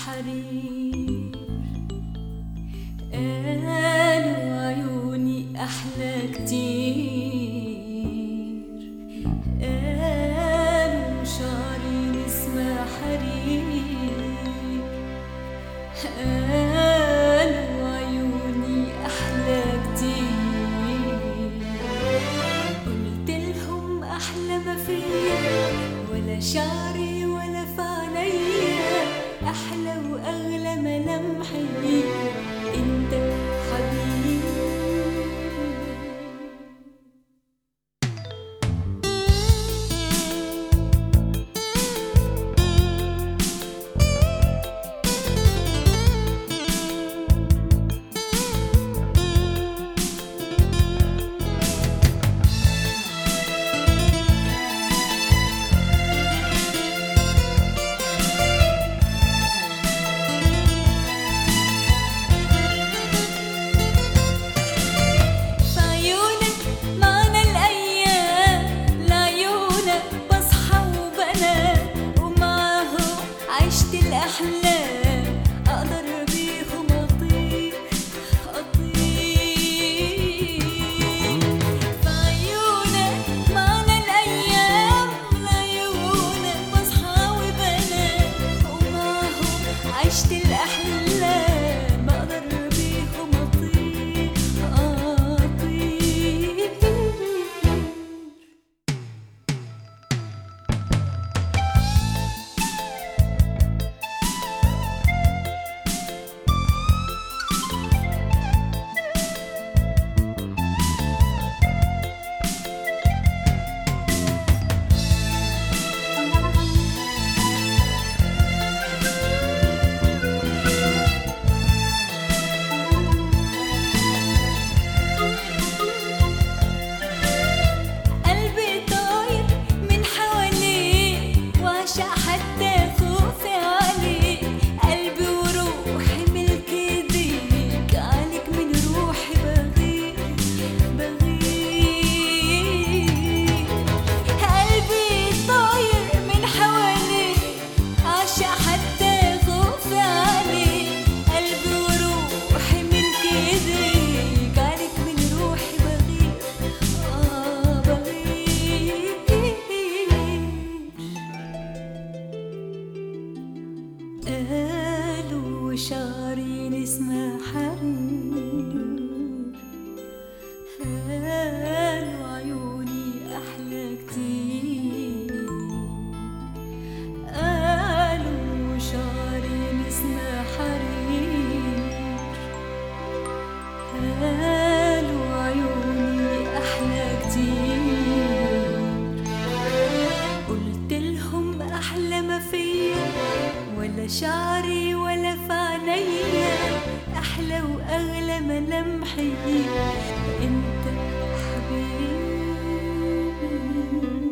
حرير. قالوا عيوني أحلى كتير، قالوا شعري نسمة حرير، قالوا عيوني أحلى كتير. قلتلهم أحلى ما فيا ولا شعري ولا في عينيا، أحلى وأغلى ملامحي أنت حبيبي. الأحلام أقدر بيهم أطير أطير في عيونك معنى الأيام، لعيونك بصحى وبنام ومعهم عشت الأحلام أقدر بيهم أطير أطير. قالوا شعري نسمة حرير، قالوا عيوني أحلى كتير، قالوا شعري نسمة حرير، قالوا عيوني أحلى كتير. قلتلهم أحلى ما فيا ولا شعري ولا في عينيا، أحلى وأغلى ملامحي أنت حبيبي.